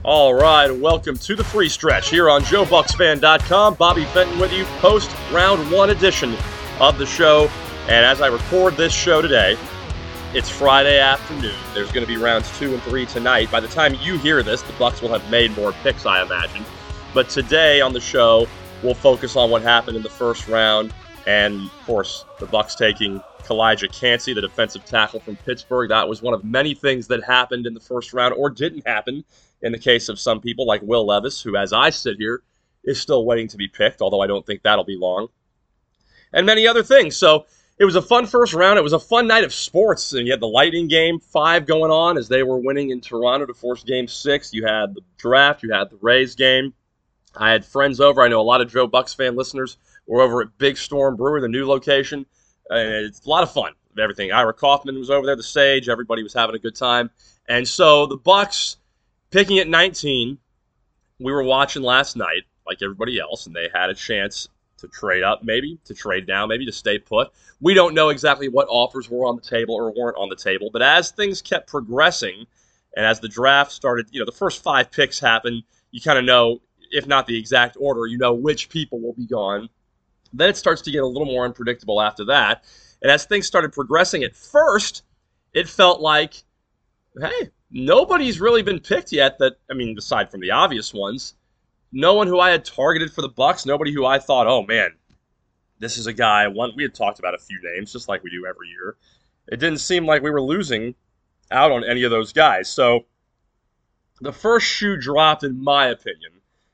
All right, welcome to the free stretch here on JoeBucksFan.com. Bobby Fenton with you, post round one edition of the show. And as I record this show today, it's Friday afternoon. There's going to be rounds 2 and 3 tonight. By the time you hear this, the Bucks will have made more picks, I imagine. But today on the show, we'll focus on what happened in the first round, and of course, the Bucks taking Calijah Kancey, the defensive tackle from Pittsburgh. That was one of many things that happened in the first round, or didn't happen in the case of some people like Will Levis, who, as I sit here, is still waiting to be picked, although I don't think that'll be long, and many other things. So it was a fun first round. It was a fun night of sports, and you had the Lightning Game 5 going on as they were winning in Toronto to force Game 6. You had the draft. You had the Rays game. I had friends over. I know a lot of Joe Bucks fan listeners were over at Big Storm Brewery, the new location. And it's a lot of fun. Everything. Ira Kaufman was over there, the Sage. Everybody was having a good time. And so the Bucks, picking at 19, we were watching last night, like everybody else, and they had a chance to trade up, maybe, to trade down, maybe, to stay put. We don't know exactly what offers were on the table or weren't on the table. But as things kept progressing, and as the draft started, the first 5 picks happened, you kind of know, if not the exact order, you know which people will be gone. Then it starts to get a little more unpredictable after that. And as things started progressing at first, it felt like, hey, nobody's really been picked yet aside from the obvious ones. No one who I had targeted for the Bucks, nobody who I thought, oh man, this is a guy. We had talked about a few names, just like we do every year. It didn't seem like we were losing out on any of those guys. So the first shoe dropped, in my opinion,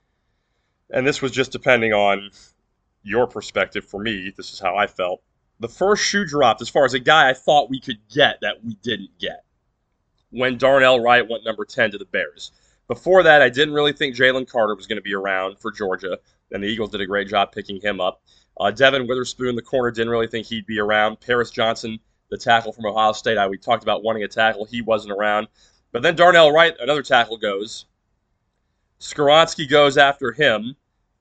and this was just depending on your perspective. For me, this is how I felt. The first shoe dropped as far as a guy I thought we could get that we didn't get, when Darnell Wright went number 10 to the Bears. Before that, I didn't really think Jalen Carter was going to be around for Georgia, and the Eagles did a great job picking him up. Devin Witherspoon, the corner, didn't really think he'd be around. Paris Johnson, the tackle from Ohio State, we talked about wanting a tackle. He wasn't around. But then Darnell Wright, another tackle, goes. Skoronski goes after him.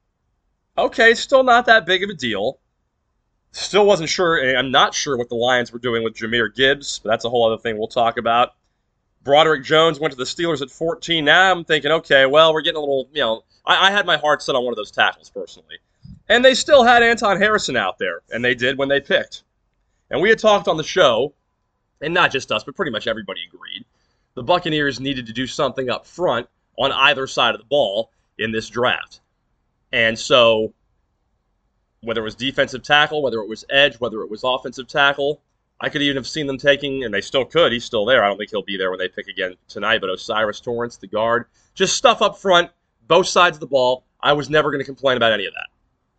Okay, still not that big of a deal. Still wasn't sure, and I'm not sure what the Lions were doing with Jahmyr Gibbs, but that's a whole other thing we'll talk about. Broderick Jones went to the Steelers at 14. Now I'm thinking, okay, well, we're getting a little, I had my heart set on one of those tackles personally. And they still had Anton Harrison out there, and they did when they picked. And we had talked on the show, and not just us, but pretty much everybody agreed, the Buccaneers needed to do something up front on either side of the ball in this draft. And so, whether it was defensive tackle, whether it was edge, whether it was offensive tackle, I could even have seen them taking, and they still could, he's still there. I don't think he'll be there when they pick again tonight, but O'Cyrus Torrence, the guard, just stuff up front, both sides of the ball. I was never going to complain about any of that.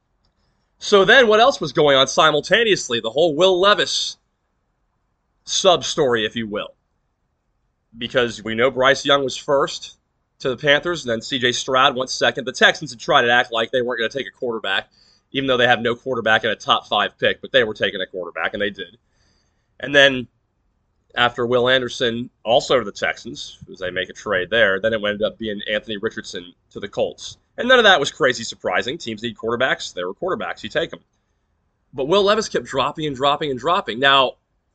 So then what else was going on simultaneously? The whole Will Levis sub-story, if you will. Because we know Bryce Young was first to the Panthers, and then C.J. Stroud went second. The Texans had tried to act like they weren't going to take a quarterback, even though they have no quarterback in a top 5 pick, but they were taking a quarterback, and they did. And then after Will Anderson, also to the Texans, as they make a trade there, then it ended up being Anthony Richardson to the Colts. And none of that was crazy surprising. Teams need quarterbacks. There were quarterbacks. You take them. But Will Levis kept dropping and dropping and dropping. Now,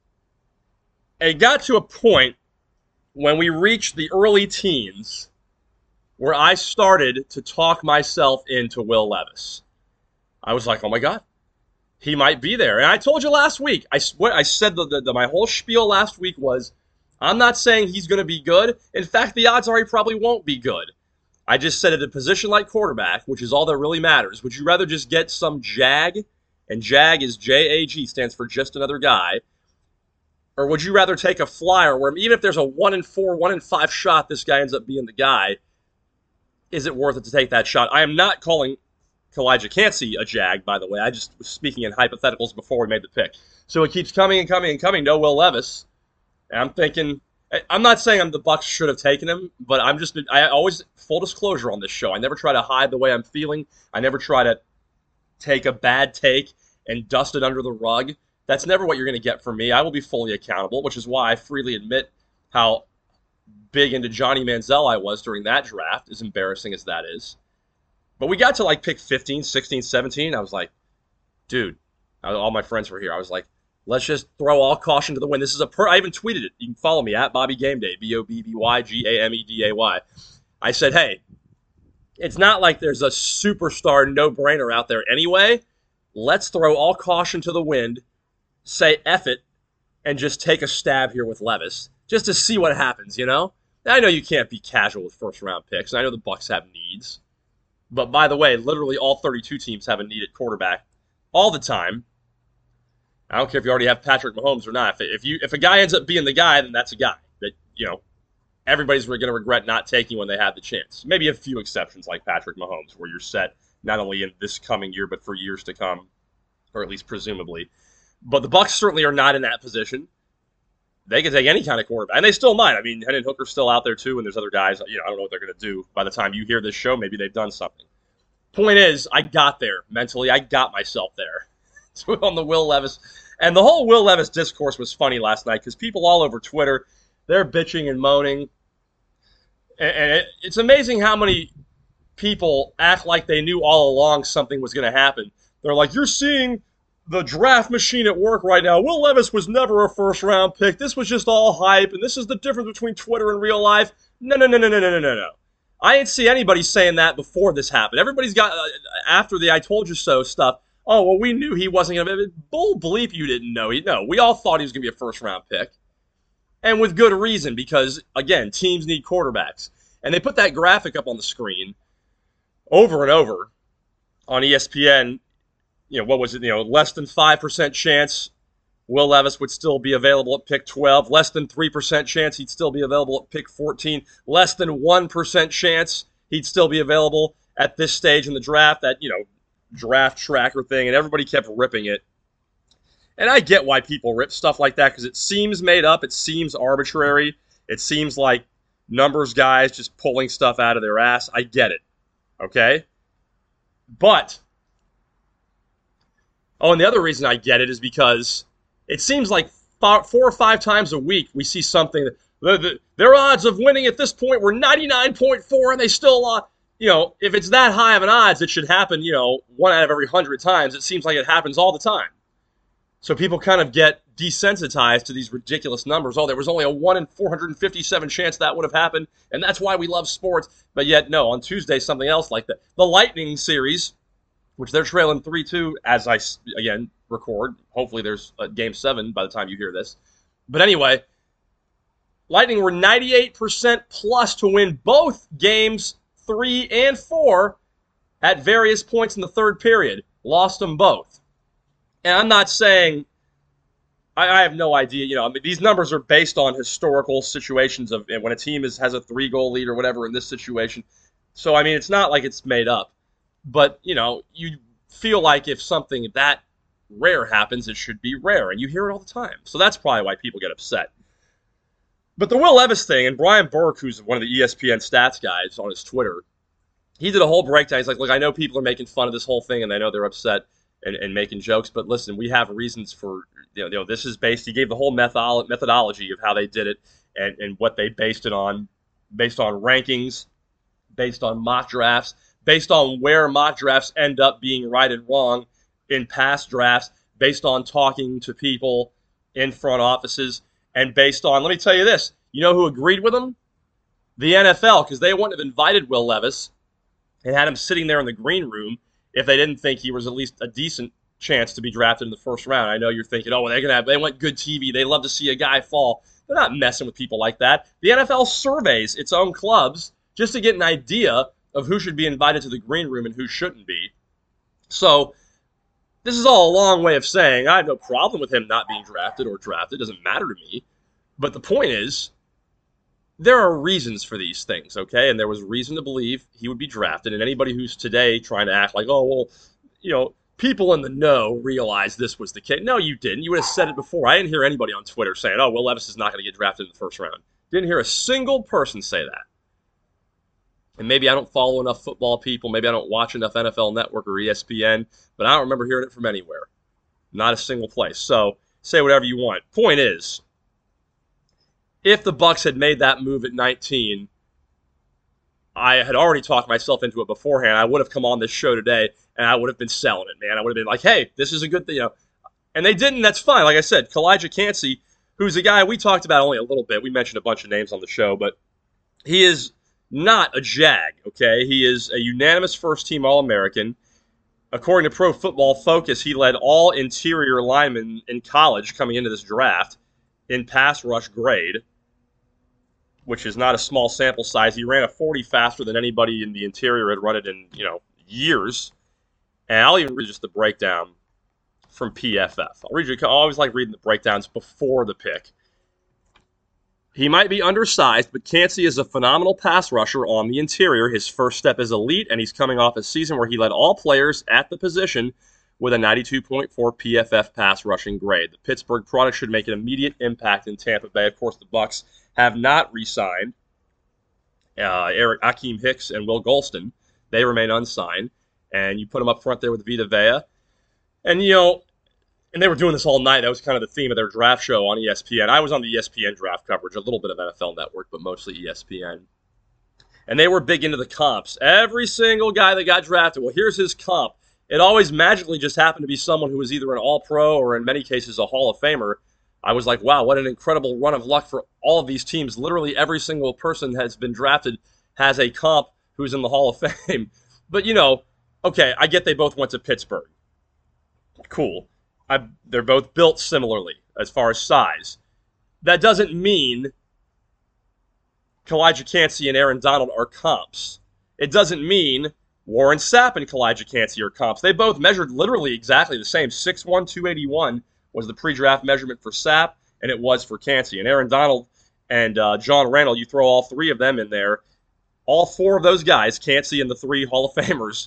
it got to a point when we reached the early teens where I started to talk myself into Will Levis. I was like, oh my God, he might be there. And I told you last week, I said my whole spiel last week was, I'm not saying he's going to be good. In fact, the odds are he probably won't be good. I just said at a position like quarterback, which is all that really matters, would you rather just get some jag, and jag is J-A-G, stands for just another guy, or would you rather take a flyer where even if there's a 1 in 4, 1 in 5 shot this guy ends up being the guy, is it worth it to take that shot? I am not calling Calijah Kancey a jag, by the way. I just was speaking in hypotheticals before we made the pick. So it keeps coming and coming and coming. No Will Levis. And I'm thinking, I'm not saying the Bucs should have taken him, but I always, full disclosure on this show, I never try to hide the way I'm feeling. I never try to take a bad take and dust it under the rug. That's never what you're going to get from me. I will be fully accountable, which is why I freely admit how big into Johnny Manziel I was during that draft, as embarrassing as that is. But we got to pick 15, 16, 17. I was like, dude, all my friends were here. I was like, let's just throw all caution to the wind. This is I even tweeted it. You can follow me at Bobby Game Day, BOBBYGAMEDAY. I said, hey, it's not like there's a superstar no-brainer out there anyway. Let's throw all caution to the wind, say F it, and just take a stab here with Levis, just to see what happens, you know? I know you can't be casual with first-round picks, and I know the Bucs have needs. But by the way, literally all 32 teams have a need at quarterback all the time. I don't care if you already have Patrick Mahomes or not. If a guy ends up being the guy, then that's a guy that, everybody's going to regret not taking when they have the chance. Maybe a few exceptions like Patrick Mahomes, where you're set not only in this coming year, but for years to come, or at least presumably. But the Bucs certainly are not in that position. They can take any kind of quarterback, and they still might. I mean, Hendon Hooker's still out there too, and there's other guys. I don't know what they're going to do. By the time you hear this show, maybe they've done something. Point is, I got there mentally. I got myself there on the Will Levis. And the whole Will Levis discourse was funny last night because people all over Twitter, they're bitching and moaning. And it's amazing how many people act like they knew all along something was going to happen. They're like, you're seeing the draft machine at work right now. Will Levis was never a first-round pick. This was just all hype, and this is the difference between Twitter and real life. No. I didn't see anybody saying that before this happened. Everybody's got, after the I told you so stuff, oh, well, we knew he wasn't going to be. Bull bleep, you didn't know. No, we all thought he was going to be a first-round pick. And with good reason, because, again, teams need quarterbacks. And they put that graphic up on the screen over and over on ESPN. What was it? Less than 5% chance Will Levis would still be available at pick 12. Less than 3% chance he'd still be available at pick 14. Less than 1% chance he'd still be available at this stage in the draft. That, draft tracker thing, and everybody kept ripping it. And I get why people rip stuff like that, because it seems made up, it seems arbitrary, it seems like numbers guys just pulling stuff out of their ass. I get it, okay? But, and the other reason I get it is because it seems like 4 or 5 times a week we see something that their odds of winning at this point were 99.4 and they still lost. If it's that high of an odds, it should happen, 1 out of every 100 times. It seems like it happens all the time. So people kind of get desensitized to these ridiculous numbers. Oh, there was only a 1 in 457 chance that would have happened, and that's why we love sports. But yet, no, on Tuesday, something else like that. The Lightning series, which they're trailing 3-2 as I, again, record. Hopefully there's a Game 7 by the time you hear this. But anyway, Lightning were 98% plus to win both games 3 and 4 at various points in the third period. Lost them both. And I'm not saying, I have no idea, these numbers are based on historical situations of when a team has a 3-goal lead or whatever in this situation. So, it's not like it's made up. But, you feel like if something that rare happens, it should be rare. And you hear it all the time. So that's probably why people get upset. But the Will Levis thing, and Brian Burke, who's one of the ESPN stats guys on his Twitter, he did a whole breakdown. He's like, look, I know people are making fun of this whole thing, and I know they're upset and making jokes, but listen, we have reasons for, this is based, he gave the whole methodology of how they did it and what they based it on, based on rankings, based on mock drafts, based on where mock drafts end up being right and wrong in past drafts, based on talking to people in front offices, and based on, let me tell you this, who agreed with him? The NFL, because they wouldn't have invited Will Levis and had him sitting there in the green room if they didn't think he was at least a decent chance to be drafted in the first round. I know you're thinking, oh, well, they want good TV. They love to see a guy fall. They're not messing with people like that. The NFL surveys its own clubs just to get an idea of who should be invited to the green room and who shouldn't be. So this is all a long way of saying I have no problem with him not being drafted or drafted. It doesn't matter to me. But the point is, there are reasons for these things, okay? And there was reason to believe he would be drafted. And anybody who's today trying to act like, oh, well, people in the know realized this was the case. No, you didn't. You would have said it before. I didn't hear anybody on Twitter saying, oh, Will Levis is not going to get drafted in the first round. Didn't hear a single person say that. And maybe I don't follow enough football people. Maybe I don't watch enough NFL Network or ESPN. But I don't remember hearing it from anywhere. Not a single place. So say whatever you want. Point is, if the Bucs had made that move at 19, I had already talked myself into it beforehand. I would have come on this show today, and I would have been selling it, man. I would have been like, hey, this is a good thing, And they didn't, that's fine. Like I said, Kalijah Cansey, who's a guy we talked about only a little bit. We mentioned a bunch of names on the show, but he is not a Jag, okay? He is a unanimous first-team All-American. According to Pro Football Focus, he led all interior linemen in college coming into this draft in pass rush grade, which is not a small sample size. He ran a 40 faster than anybody in the interior had run it in, years. And I'll even read just the breakdown from PFF. I always like reading the breakdowns before the pick. He might be undersized, but Kancey is a phenomenal pass rusher on the interior. His first step is elite, and he's coming off a season where he led all players at the position with a 92.4 PFF pass rushing grade. The Pittsburgh product should make an immediate impact in Tampa Bay. Of course, the Bucs have not re-signed Akeem Hicks and Will Golston. They remain unsigned, and you put them up front there with Vita Vea. And, and they were doing this all night. That was kind of the theme of their draft show on ESPN. I was on the ESPN draft coverage, a little bit of NFL Network, but mostly ESPN. And they were big into the comps. Every single guy that got drafted, well, here's his comp. It always magically just happened to be someone who was either an All-Pro or in many cases a Hall of Famer. I was like, wow, what an incredible run of luck for all of these teams. Literally every single person has been drafted has a comp who's in the Hall of Fame. But, okay, I get they both went to Pittsburgh. Cool. They're both built similarly as far as size. That doesn't mean Calijah Kancey and Aaron Donald are comps. It doesn't mean Warren Sapp and Calijah Kancey are comps. They both measured literally exactly the same. 6'1", 281 was the pre-draft measurement for Sapp, and it was for Kancey. And Aaron Donald and John Randall, you throw all three of them in there. All four of those guys, Kancey and the three Hall of Famers,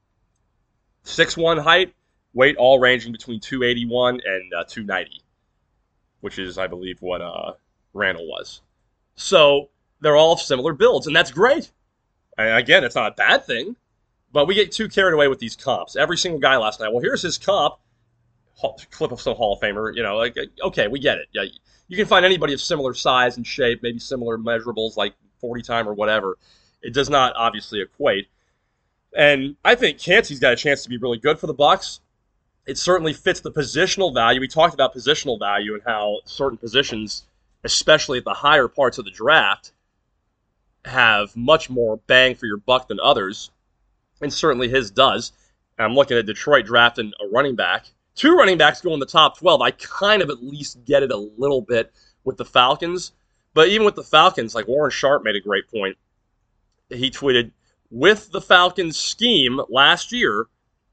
6'1" height, weight all ranging between 281 and 290, which is, I believe, what Randall was. So they're all similar builds, and that's great. And again, it's not a bad thing, but we get too carried away with these comps. Every single guy last night, well, here's his comp, clip of some Hall of Famer, okay, we get it. Yeah, you can find anybody of similar size and shape, maybe similar measurables like 40 time or whatever. It does not obviously equate. And I think Kancey's got a chance to be really good for the Bucs. It certainly fits the positional value. We talked about positional value and how certain positions, especially at the higher parts of the draft, have much more bang for your buck than others. And certainly his does. I'm looking at Detroit drafting a running back. 2 running backs go in the top 12. I kind of at least get it a little bit with the Falcons. But even with the Falcons, like Warren Sharp made a great point. He tweeted, with the Falcons scheme last year,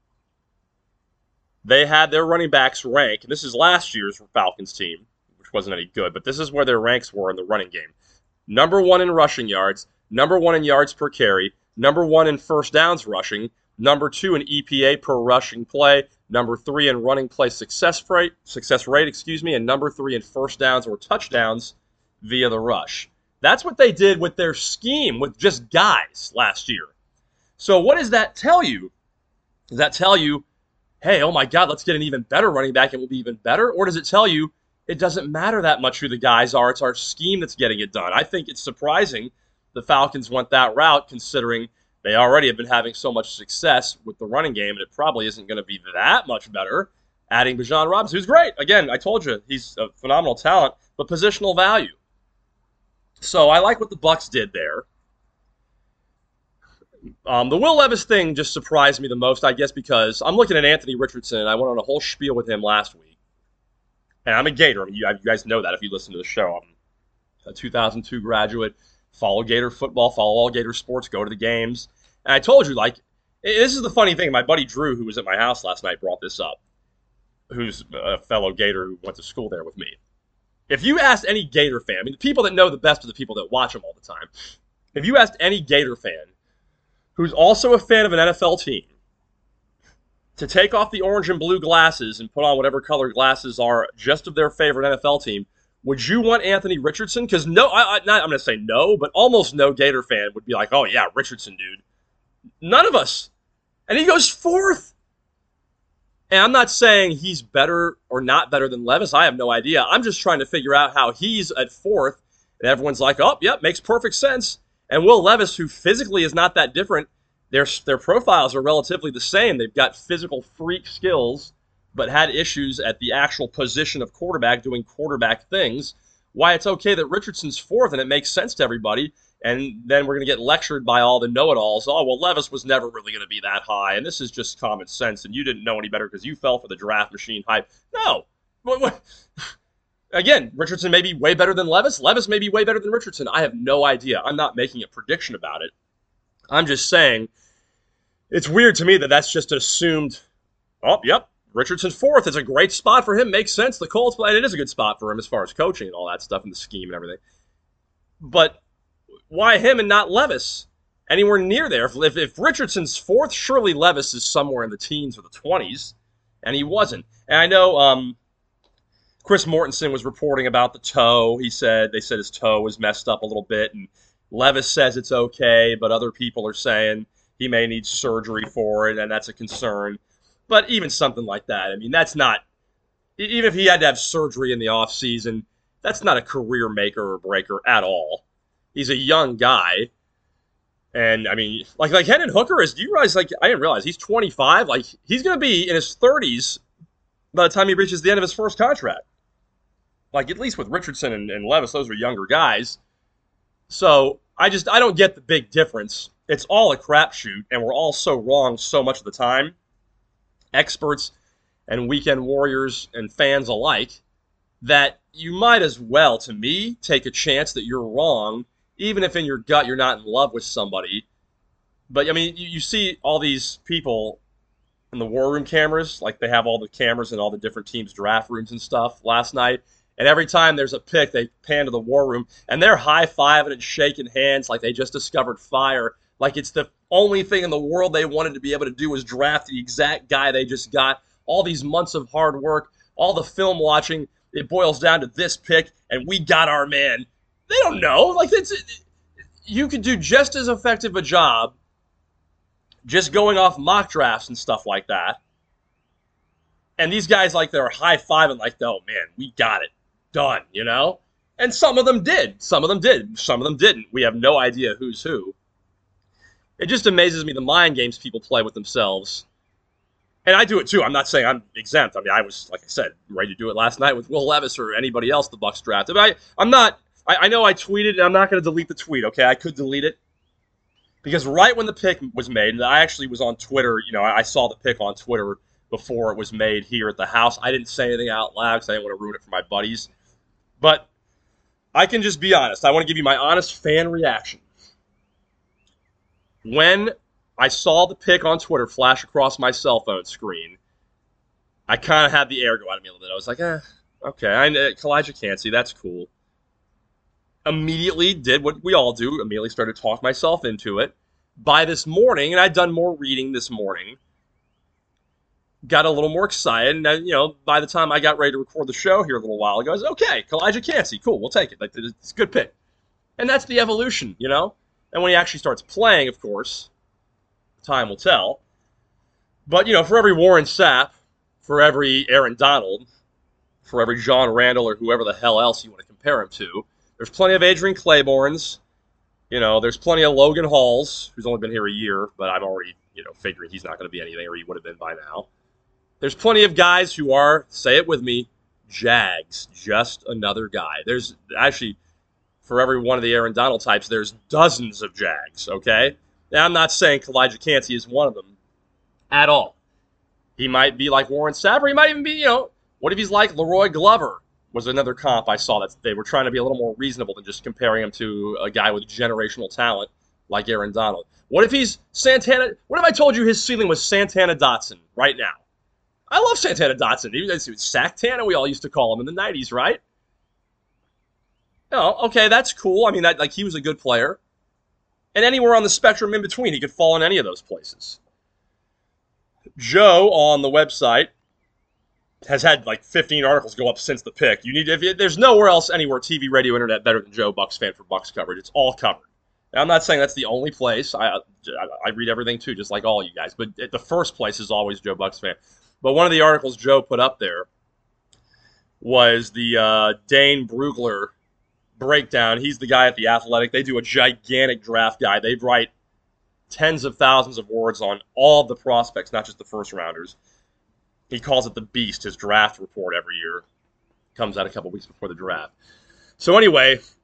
they had their running backs rank, and this is last year's Falcons team, which wasn't any good, but this is where their ranks were in the running game. Number 1 in rushing yards, number 1 in yards per carry, number 1 in first downs rushing, number 2 in EPA per rushing play, number 3 in running play success rate, and number 3 in first downs or touchdowns via the rush. That's what they did with their scheme with just guys last year. So what does that tell you? Does that tell you, hey, oh my God, let's get an even better running back and we'll be even better? Or does it tell you it doesn't matter that much who the guys are, it's our scheme that's getting it done? I think it's surprising the Falcons went that route considering they already have been having so much success with the running game, and it probably isn't going to be that much better adding Bijan Robinson, who's great. Again, I told you, he's a phenomenal talent, but positional value. So I like what the Bucs did there. The Will Levis thing just surprised me the most, I guess, because I'm looking at Anthony Richardson, and I went on a whole spiel with him last week. And I'm a Gator. I mean, you guys know that if you listen to the show. I'm a 2002 graduate. Follow Gator football, follow all Gator sports, go to the games. And I told you, this is the funny thing. My buddy Drew, who was at my house last night, brought this up, who's a fellow Gator who went to school there with me. If you asked any Gator fan, I mean, the people that know the best are the people that watch them all the time. If you asked any Gator fan who's also a fan of an NFL team to take off the orange and blue glasses and put on whatever color glasses are just of their favorite NFL team, would you want Anthony Richardson? Because I'm going to say no, but almost no Gator fan would be like, oh yeah, Richardson, dude. None of us. And he goes 4th. And I'm not saying he's better or not better than Levis. I have no idea. I'm just trying to figure out how he's at 4th. And everyone's like, oh, yep, makes perfect sense. And Will Levis, who physically is not that different, their profiles are relatively the same. They've got physical freak skills, but had issues at the actual position of quarterback doing quarterback things. Why it's okay that Richardson's 4th, and it makes sense to everybody, And then we're going to get lectured by all the know-it-alls. Oh, well, Levis was never really going to be that high, and this is just common sense, and you didn't know any better because you fell for the draft machine hype. No. What? Again, Richardson may be way better than Levis. Levis may be way better than Richardson. I have no idea. I'm not making a prediction about it. I'm just saying it's weird to me that that's just assumed, oh, yep, Richardson's fourth. It's a great spot for him. Makes sense. The Colts, and it is a good spot for him as far as coaching and all that stuff and the scheme and everything. But why him and not Levis? Anywhere near there. If Richardson's fourth, surely Levis is somewhere in the teens or the 20s, and he wasn't. And I know Chris Mortensen was reporting about the toe. They said his toe was messed up a little bit, and Levis says it's okay, but other people are saying he may need surgery for it, and that's a concern. But even something like that, I mean, that's not, even if he had to have surgery in the offseason, that's not a career maker or breaker at all. He's a young guy. And, I mean, like Hendon Hooker do you realize, I didn't realize, he's 25. He's going to be in his 30s by the time he reaches the end of his first contract. At least with Richardson and Levis, those are younger guys. So, I don't get the big difference. It's all a crapshoot, and we're all so wrong so much of the time. Experts and weekend warriors and fans alike, that you might as well, to me, take a chance that you're wrong, even if in your gut you're not in love with somebody. But, I mean, you see all these people in the war room cameras, they have all the cameras in all the different teams' draft rooms and stuff last night, and every time there's a pick, they pan to the war room, and they're high-fiving and shaking hands like they just discovered fire, like it's the only thing in the world they wanted to be able to do was draft the exact guy they just got. All these months of hard work, all the film watching, it boils down to this pick, and we got our man. They don't know. You could do just as effective a job just going off mock drafts and stuff like that. And these guys, they're high-fiving, oh, man, we got it. Done, you know? And some of them did. Some of them did. Some of them didn't. We have no idea who's who. It just amazes me the mind games people play with themselves. And I do it too. I'm not saying I'm exempt. I mean, I was, like I said, ready to do it last night with Will Levis or anybody else the Bucs drafted. But I know I tweeted, and I'm not going to delete the tweet, okay? I could delete it. Because right when the pick was made, and I actually was on Twitter, I saw the pick on Twitter before it was made here at the house. I didn't say anything out loud because I didn't want to ruin it for my buddies. But I can just be honest. I want to give you my honest fan reaction. When I saw the pick on Twitter flash across my cell phone screen, I kind of had the air go out of me a little bit. I was like, okay, Kalijah Kancey, that's cool. Immediately did what we all do, immediately started to talk myself into it. By this morning, and I'd done more reading this morning, got a little more excited, and by the time I got ready to record the show here a little while ago, I was okay, Kalijah Kancey, cool, we'll take it. It's a good pick. And that's the evolution, And when he actually starts playing, of course, time will tell. But, for every Warren Sapp, for every Aaron Donald, for every John Randall or whoever the hell else you want to compare him to, there's plenty of Adrian Claibornes. There's plenty of Logan Halls, who's only been here a year, but I'm already, figuring he's not going to be anything, or he would have been by now. There's plenty of guys who are, say it with me, Jags. Just another guy. There's actually, for every one of the Aaron Donald types, there's dozens of Jags, okay? Now, I'm not saying Kalijah Kancey is one of them at all. He might be like Warren Sapp, or he might even be, what if he's like Leroy Glover? Was another comp I saw that they were trying to be a little more reasonable than just comparing him to a guy with generational talent like Aaron Donald. What if he's Santana? What if I told you his ceiling was Santana Dotson right now? I love Santana Dotson. He was Sactana, we all used to call him in the 90s, right? Okay, that's cool. I mean, he was a good player. And anywhere on the spectrum in between, he could fall in any of those places. Joe on the website has had 15 articles go up since the pick. There's nowhere else, anywhere, TV, radio, internet, better than Joe Bucs Fan for Bucs coverage. It's all covered. Now, I'm not saying that's the only place. I read everything too, just like all you guys. But the first place is always Joe Bucs Fan. But one of the articles Joe put up there was the Dane Brugler breakdown. He's the guy at The Athletic. They do a gigantic draft guide. They write tens of thousands of words on all the prospects, not just the first rounders. He calls it the Beast, his draft report every year. Comes out a couple weeks before the draft. So anyway,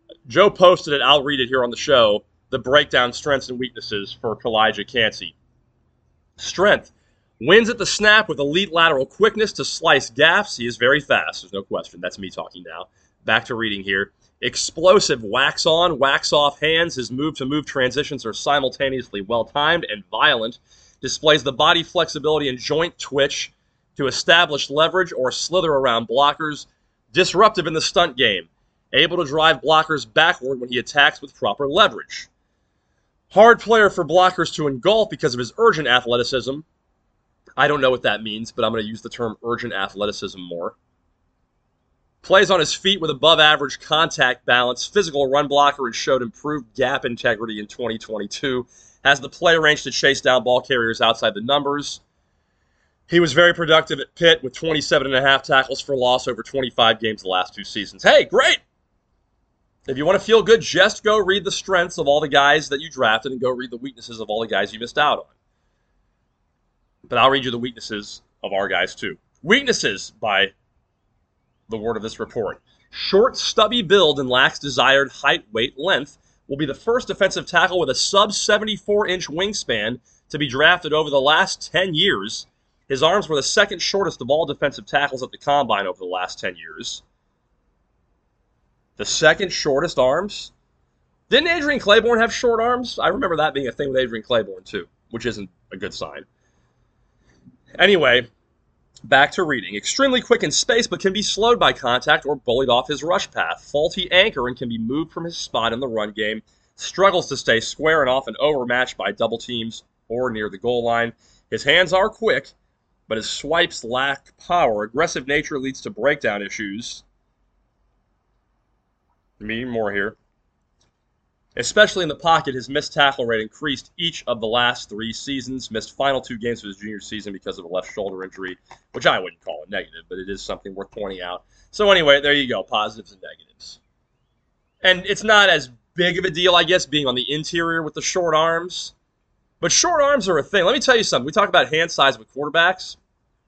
Joe posted it. I'll read it here on the show. The breakdown strengths and weaknesses for Kalijah Kancey. Strength. Wins at the snap with elite lateral quickness to slice gaps. He is very fast. There's no question. That's me talking now. Back to reading here. Explosive wax on, wax off hands. His move-to-move transitions are simultaneously well-timed and violent. Displays the body flexibility and joint twitch to establish leverage or slither around blockers. Disruptive in the stunt game. Able to drive blockers backward when he attacks with proper leverage. Hard player for blockers to engulf because of his urgent athleticism. I don't know what that means, but I'm going to use the term urgent athleticism more. Plays on his feet with above-average contact balance, physical run blocker, and showed improved gap integrity in 2022. Has the play range to chase down ball carriers outside the numbers. He was very productive at Pitt with 27.5 tackles for loss over 25 games the last 2 seasons. Hey, great! If you want to feel good, just go read the strengths of all the guys that you drafted and go read the weaknesses of all the guys you missed out on. But I'll read you the weaknesses of our guys, too. Weaknesses, by the word of this report. Short, stubby build and lacks desired height, weight, length. Will be the first defensive tackle with a sub-74-inch wingspan to be drafted over the last 10 years. His arms were the second shortest of all defensive tackles at the Combine over the last 10 years. The second shortest arms? Didn't Adrian Claiborne have short arms? I remember that being a thing with Adrian Claiborne, too, which isn't a good sign. Anyway, back to reading. Extremely quick in space, but can be slowed by contact or bullied off his rush path. Faulty anchor and can be moved from his spot in the run game. Struggles to stay square and often overmatched by double teams or near the goal line. His hands are quick, but his swipes lack power. Aggressive nature leads to breakdown issues. Meaning more here. Especially in the pocket, his missed tackle rate increased each of the last 3 seasons. Missed final 2 games of his junior season because of a left shoulder injury, which I wouldn't call a negative, but it is something worth pointing out. So anyway, there you go, positives and negatives. And it's not as big of a deal, I guess, being on the interior with the short arms. But short arms are a thing. Let me tell you something. We talk about hand size with quarterbacks.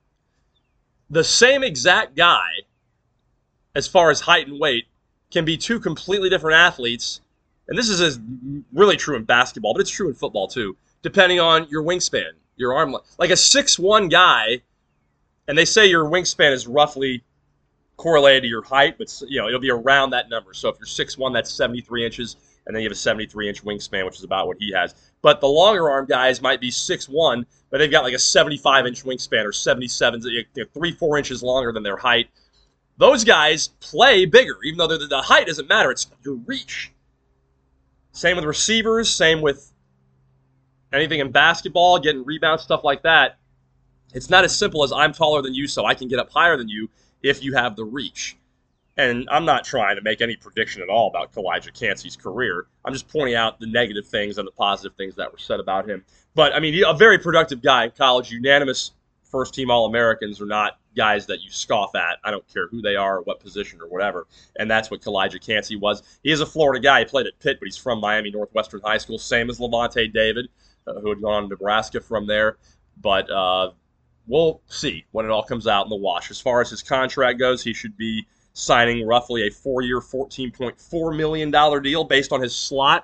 The same exact guy, as far as height and weight, can be 2 completely different athletes. And this is really true in basketball, but it's true in football too, depending on your wingspan, your arm length. Like a 6'1" guy, and they say your wingspan is roughly correlated to your height, but it'll be around that number. So if you're 6'1", that's 73 inches, and then you have a 73-inch wingspan, which is about what he has. But the longer arm guys might be 6'1", but they've got like a 75-inch wingspan or 77, 3-4 inches longer than their height. Those guys play bigger, even though the height doesn't matter. It's your reach. Same with receivers, same with anything in basketball, getting rebounds, stuff like that. It's not as simple as I'm taller than you, so I can get up higher than you if you have the reach. And I'm not trying to make any prediction at all about Kalijah Kancey's career. I'm just pointing out the negative things and the positive things that were said about him. But, I mean, a very productive guy in college. Unanimous first-team All-Americans are not guys that you scoff at. I don't care who they are or what position or whatever. And that's what Kalijah Kancey was. He is a Florida guy. He played at Pitt, but he's from Miami Northwestern High School, same as Lavonte David, who had gone on to Nebraska from there. But we'll see when it all comes out in the wash. As far as his contract goes, he should be signing roughly a 4-year, $14.4 million deal based on his slot.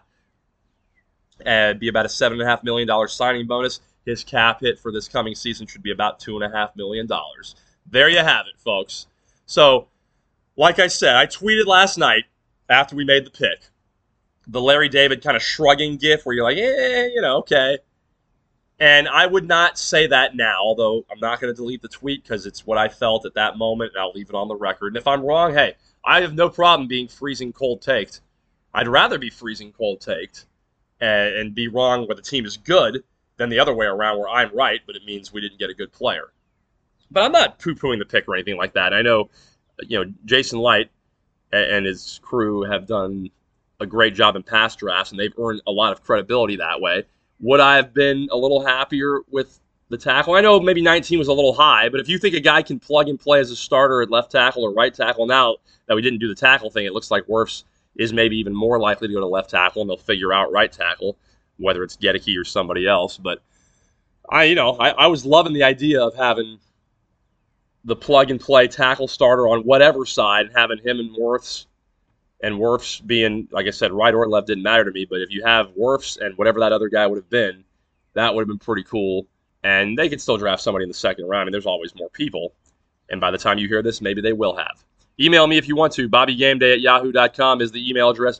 It'd be about a $7.5 million signing bonus. His cap hit for this coming season should be about $2.5 million. There you have it, folks. So, like I said, I tweeted last night after we made the pick, the Larry David kind of shrugging gif where you're like, okay. And I would not say that now, although I'm not going to delete the tweet because it's what I felt at that moment, and I'll leave it on the record. And if I'm wrong, hey, I have no problem being freezing cold taked. I'd rather be freezing cold taked and be wrong where the team is good than the other way around where I'm right, but it means we didn't get a good player. But I'm not poo-pooing the pick or anything like that. I know, Jason Light and his crew have done a great job in past drafts, and they've earned a lot of credibility that way. Would I have been a little happier with the tackle? I know maybe 19 was a little high, but if you think a guy can plug and play as a starter at left tackle or right tackle, now that we didn't do the tackle thing, it looks like Wirfs is maybe even more likely to go to left tackle, and they'll figure out right tackle, whether it's Gedeke or somebody else. But I was loving the idea of having the plug and play tackle starter on whatever side, having him and Wirfs and Wirfs being, like I said, right or left didn't matter to me, but if you have Wirfs and whatever that other guy would have been, that would have been pretty cool. And they could still draft somebody in the second round. I mean, there's always more people. And by the time you hear this, maybe they will have. Email me if you want to. BobbyGameday@yahoo.com is the email address.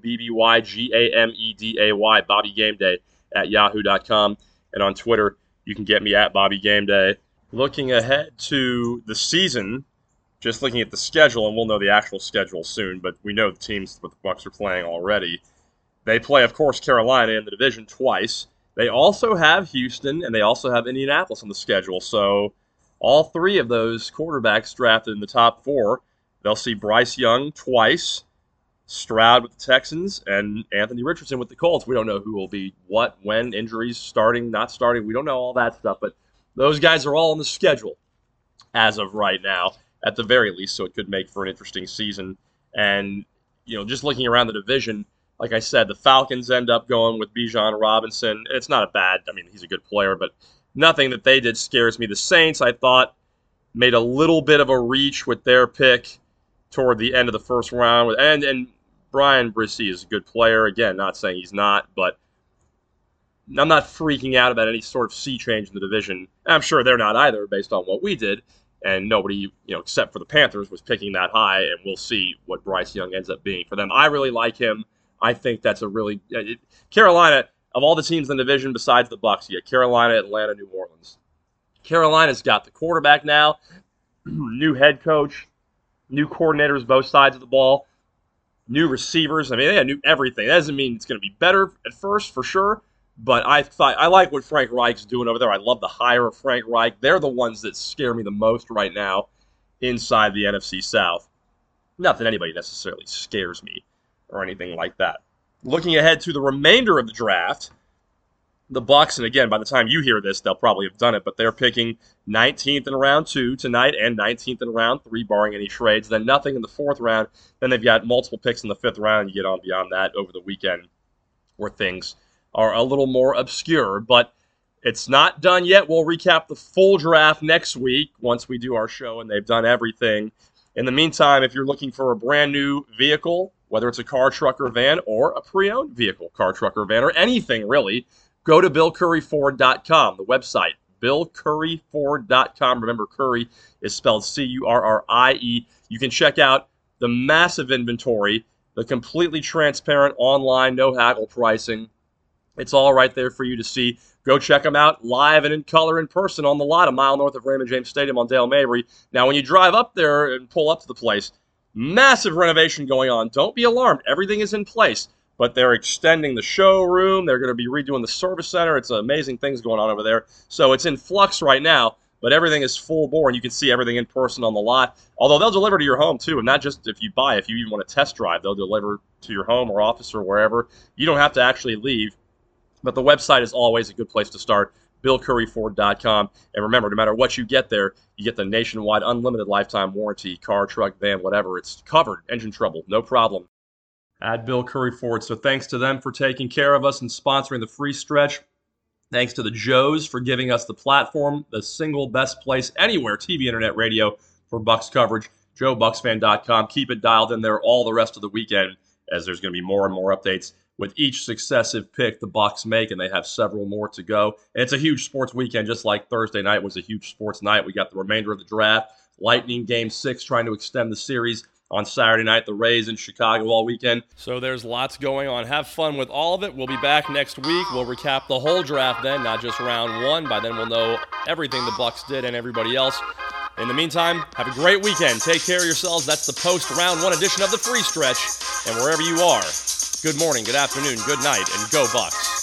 BobbyGameday, BobbyGameday@yahoo.com. And on Twitter, you can get me at BobbyGameday. Looking ahead to the season, just looking at the schedule, and we'll know the actual schedule soon, but we know the teams that the Bucs are playing already. They play, of course, Carolina in the division twice. They also have Houston, and they also have Indianapolis on the schedule. So all three of those quarterbacks drafted in the top four, they'll see Bryce Young twice, Stroud with the Texans, and Anthony Richardson with the Colts. We don't know who will be what, when, injuries, starting, not starting. We don't know all that stuff, but those guys are all on the schedule as of right now, at the very least, so it could make for an interesting season. And, just looking around the division, like I said, the Falcons end up going with Bijan Robinson. It's not a bad, he's a good player, but nothing that they did scares me. The Saints, I thought, made a little bit of a reach with their pick toward the end of the first round. And Brian Brisee is a good player. Again, not saying he's not, but I'm not freaking out about any sort of sea change in the division. I'm sure they're not either, based on what we did. And nobody, except for the Panthers, was picking that high, and we'll see what Bryce Young ends up being for them. I really like him. I think that's a really Carolina, of all the teams in the division besides the Bucs, you get Carolina, Atlanta, New Orleans. Carolina's got the quarterback now, new head coach, new coordinators both sides of the ball, new receivers. They got new everything. That doesn't mean it's going to be better at first, for sure, but I like what Frank Reich's doing over there. I love the hire of Frank Reich. They're the ones that scare me the most right now inside the NFC South. Not that anybody necessarily scares me or anything like that. Looking ahead to the remainder of the draft, the Bucs, and again, by the time you hear this, they'll probably have done it, but they're picking 19th in round 2 tonight and 19th in round 3, barring any trades. Then nothing in the 4th round. Then they've got multiple picks in the 5th round. You get on beyond that over the weekend where things are a little more obscure, but it's not done yet. We'll recap the full draft next week once we do our show and they've done everything. In the meantime, if you're looking for a brand new vehicle, whether it's a car, truck, or van, or a pre-owned vehicle, car, truck, or van, or anything really, go to BillCurryFord.com, the website, BillCurryFord.com. Remember, Curry is spelled C-U-R-R-I-E. You can check out the massive inventory, the completely transparent online, no haggle pricing. It's all right there for you to see. Go check them out live and in color in person on the lot a mile north of Raymond James Stadium on Dale Mabry. Now, when you drive up there and pull up to the place, massive renovation going on. Don't be alarmed. Everything is in place. But they're extending the showroom. They're going to be redoing the service center. It's amazing things going on over there. So it's in flux right now, but everything is full bore, and you can see everything in person on the lot. Although they'll deliver to your home, too, and not just if you buy. If you even want to test drive, they'll deliver to your home or office or wherever. You don't have to actually leave. But the website is always a good place to start, BillCurryFord.com. And remember, no matter what you get there, you get the nationwide unlimited lifetime warranty, car, truck, van, whatever. It's covered. Engine trouble, no problem. At Bill Curry Ford. So thanks to them for taking care of us and sponsoring the free stretch. Thanks to the Joes for giving us the platform, the single best place anywhere, TV, internet, radio, for Bucs coverage. JoeBucsFan.com. Keep it dialed in there all the rest of the weekend, as there's going to be more and more updates with each successive pick the Bucs make, and they have several more to go. And it's a huge sports weekend, just like Thursday night was a huge sports night. We got the remainder of the draft, Lightning Game 6 trying to extend the series on Saturday night, the Rays in Chicago all weekend. So there's lots going on. Have fun with all of it. We'll be back next week. We'll recap the whole draft then, not just round 1. By then we'll know everything the Bucs did and everybody else. In the meantime, have a great weekend. Take care of yourselves. That's the post-round 1 edition of the Free Stretch. And wherever you are, good morning, good afternoon, good night, and go Bucs.